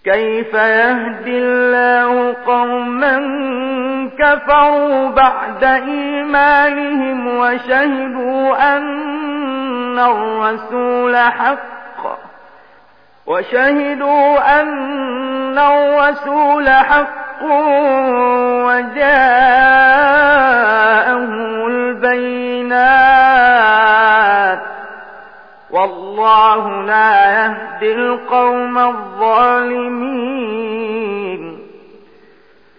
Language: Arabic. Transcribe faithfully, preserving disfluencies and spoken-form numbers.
كيف يهدي الله قوما كفروا بعد إيمانهم وشهدوا أن الرسول حق وشهدوا أن الرسول حق وجاءهم البينات والله لا يهدي القوم الظالمين.